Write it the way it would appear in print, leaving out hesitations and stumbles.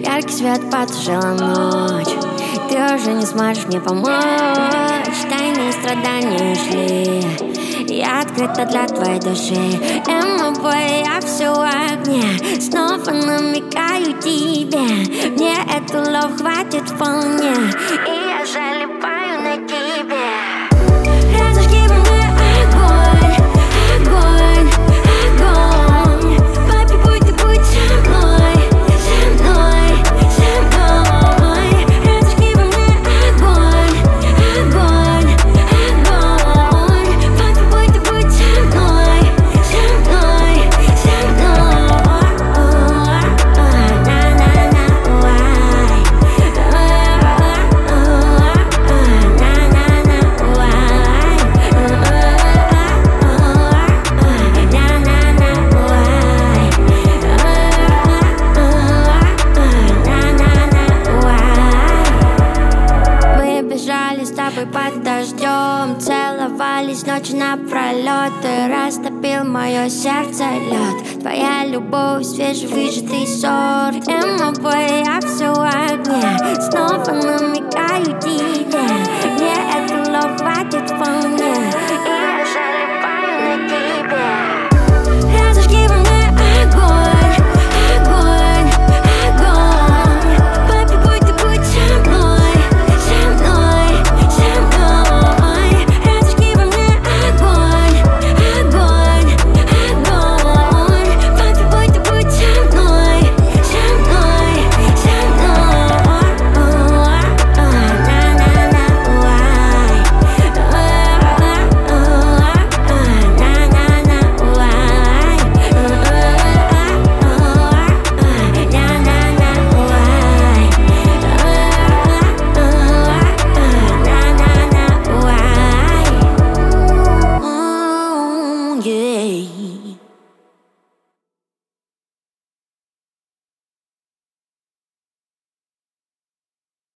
Яркий свет потушила ночь. Ты уже не сможешь мне помочь. Тайные страдания ушли. Я открыта для твоей души. Эмобой, я все в огне. Снова намекаю тебе. Мне эту лов хватит вполне. И я залипаю на тебе. Разожги во мне огонь, огонь, огонь. Папе, будь ты будь со мной, со мной, со мной. Разожги во мне огонь, огонь, огонь. Папе, будь ты будь со мной, со мной, со мной. С тобой под дождем, целовались ночи напролет. Ты растопил мое сердце лед. Твоя любовь, свежевыжатый сорт. Эмобой, я все в огне. Снова на